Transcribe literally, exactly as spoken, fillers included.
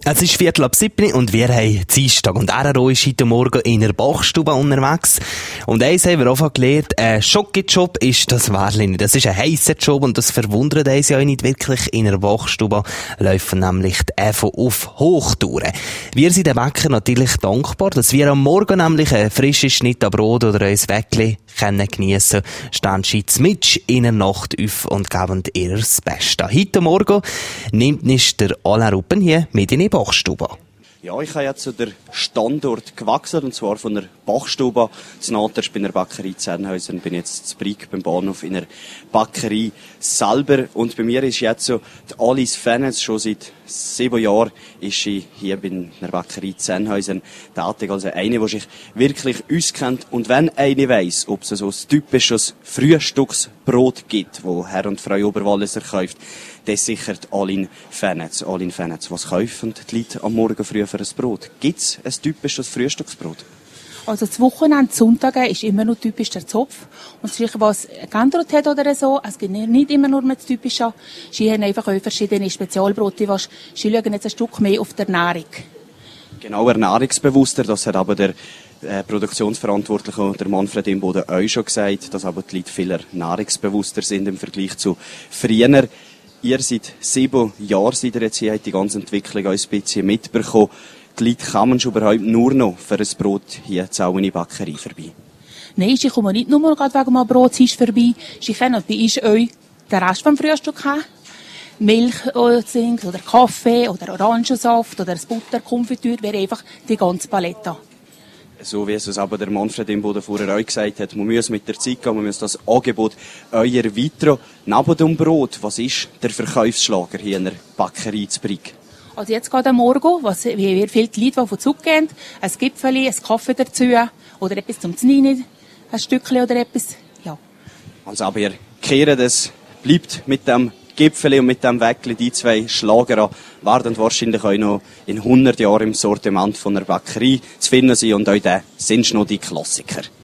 Es ist Viertel ab sieben und wir haben Dienstag. Und R R O ist heute Morgen in der Bachstube unterwegs. Und eins haben wir auch gelernt, ein Schoki-Job ist das wahrlich nicht. Das ist ein heisser Job und das verwundert uns ja nicht wirklich. In der Bachstube laufen nämlich die F O auf Hochtouren. Wir sind den Bäcker natürlich dankbar, dass wir am Morgen nämlich ein frisches Schnitt an Brot oder ein Weckli können geniessen. Stehen sie mit in der Nacht auf und geben ihr das Beste. Heute Morgen nimmt nicht der Alain Ruppen hier mit in die Bachstube. Ja, ich habe jetzt zu der Standort gewechselt, und zwar von der Bachstube zu Naterst bei der Bäckerei Zernhäusen. Bin jetzt zu Brig beim Bahnhof in der Bäckerei selber. Und bei mir ist jetzt so die Alice Fennetz. Schon seit sieben Jahren ist sie hier bei der Bäckerei Zernhäusen tätig. Also eine, die sich wirklich auskennt. Und wenn eine weiss, ob es so ein typisches Frühstücksbrot gibt, wo Herr und Frau Oberwalliser kauft, das ist sicher die Aline Fennetz. Aline Fennetz, was kaufen die Leute am Morgen früh für ein Brot? Gibt es ein typisches Frühstücksbrot? Also das Wochenende, Sonntag, ist immer noch typisch der Zopf. Und sicher, was geändert hat oder so, es gibt nicht immer nur das Typische. Sie haben einfach auch verschiedene Spezialbrote. Sie schauen jetzt ein Stück mehr auf die Ernährung. Genau, ernährungsbewusster. Das hat aber der äh, Produktionsverantwortliche, der Manfred Imboden, auch schon gesagt, dass aber die Leute viel ernährungsbewusster sind im Vergleich zu früher. Ihr seid sieben Jahre seid ihr jetzt hier, habt die ganze Entwicklung ein bisschen mitbekommen. Die Leute kommen schon überhaupt nur noch für ein Brot hier zu in die Bäckerei vorbei? Nein, sie kommen nicht nur wegen einem Brot vorbei. Sie können bei uns auch den Rest vom Frühstück haben. Milch oder Kaffee oder Orangensaft oder Butter, Konfitüre, wäre einfach die ganze Palette. So wie es aber der Manfred Imboden vorher auch gesagt hat, man muss mit der Zeit gehen, man muss das Angebot euer erweitern. Neben dem Brot, was ist der Verkaufsschlager hier in der Bäckerei zu Brig? Also jetzt geht am Morgen, was, wie wir viele Leute, die von Zug gehen, ein Gipfeli, ein Kaffee dazu oder etwas zum Znini, ein Stückchen oder etwas, ja. Also aber ihr kehrt es, bleibt mit dem Gipfeli und mit dem Weckli, die zwei Schlager an, werden wahrscheinlich auch noch in hundert Jahren im Sortiment von der Bäckerei zu finden sein und auch da sind noch die Klassiker.